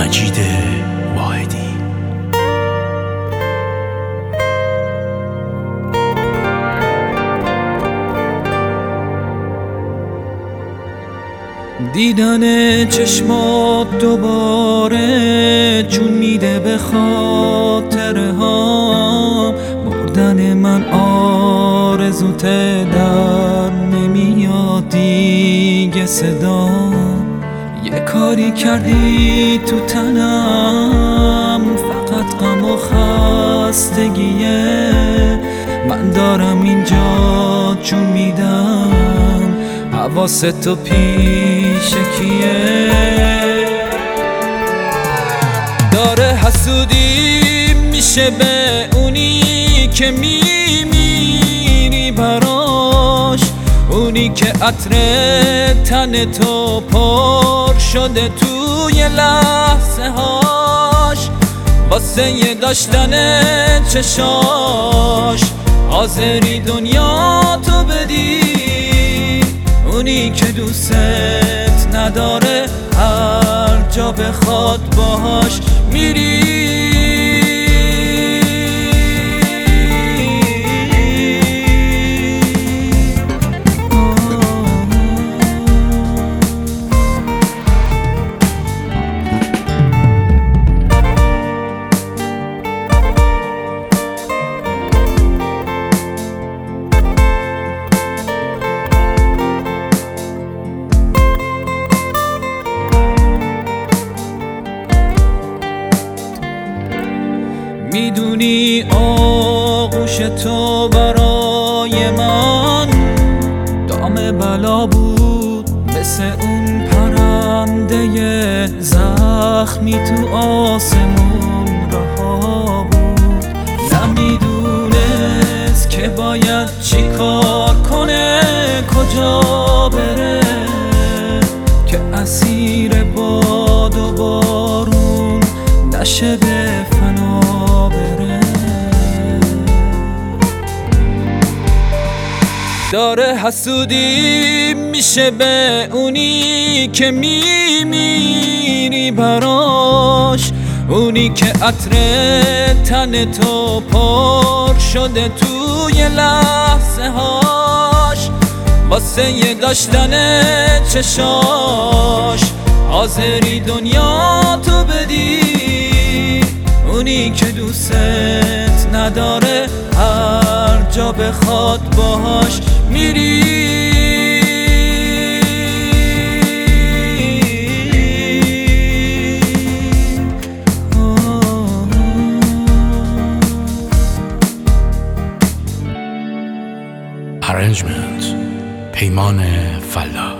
مجید واحدی. دیدن چشمات دوباره جون میده به خاطرهام، مردن من آرزوت در نمیاد دیگه صدام. یه کاری کردی تو تنم، فقط غم و خستگیه. من دارم اینجا جون میدم، حواستو پیش کیه؟ داره حسودی میشه به اونی که میمیری براش، اونی که عطر تن تو پر شده توی لحظه هاش، واسه یه داشتن چشاش حاضری دنیا تو بدی. اونی که دوست نداره هر جا بخواد باهاش میری. میدونی آغوش تو برای من دام بلا بود، مثل اون پرنده زخمی تو آسمون رها بود. نمیدونست که باید چی کار کنه، کجا بره که اسیر باد و بارون نشه به فنا بره. داره حسودی میشه به اونی که میمیری براش، اونی که عطر تن تو پر شده توی لحظه هاش، واسه یه داشتن چشاش حاضری دنیا تو بدی. اونی که دوست نداره هر جا بخواد باهاش میری. Arrangement پیمان فلاح.